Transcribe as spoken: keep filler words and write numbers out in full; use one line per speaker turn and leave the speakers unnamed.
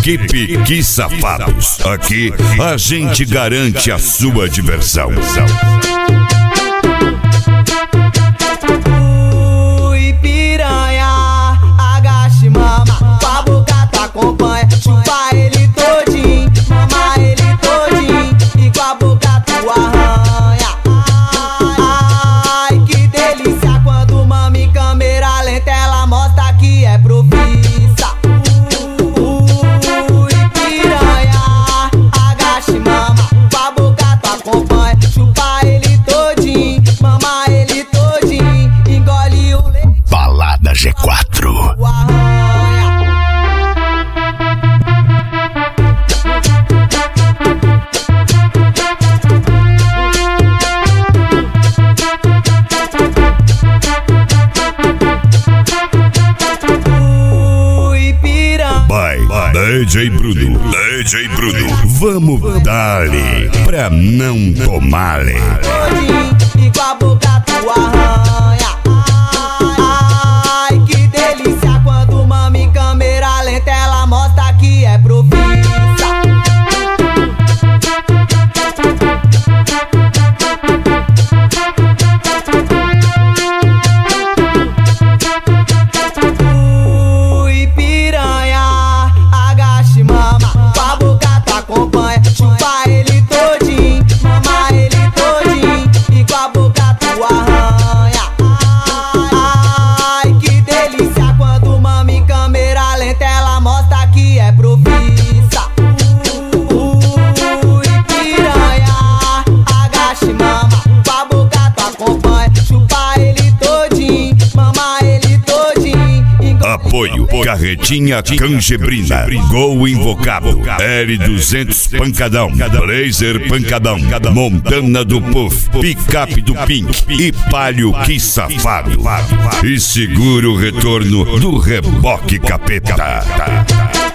Equipe Que Safados. Aqui a gente garante a sua diversão.
Ui, piranha, agache, mama, com a boca tu acompanha. Chupa ele todinho, mama ele todinho, e com a boca tu arranha. Ai, que delícia quando mama em câmera lenta ela mostra que é profissa. Ui, piranha, agache, mama, com a boca tu acompanha. Chupa ele todinho, mama ele todinho, engole o leite.
Balada G quatro.
O arranha. Ui, piranha.
Vai, D J Bruno, D J Bruno. Vamos dar-lhe pra não tomar-lhe.
Todinho, e com a boca tu arranha. Ai, que delícia quando mama em câmera lenta ela mostra que é profissa. Ui, piranha, agache, mama, com a boca tu acompanha. Chupa ele todinho, mama ele todinho, e com a boca tu arranha. Ai, que delícia quando mama em câmera lenta ela mostra que é profissa. Ui, piranha, agache, mama, com a boca tu acompanha. Chupa ele todinho, mama ele todinho, engole.
Apoio Carretinha Cangebrina, Gol Invocado, L duzentos Pancadão, Blazer Pancadão, Montana do Puff, Picape do Pink e Palio Que Safado. E segura o retorno do Reboque Capeta.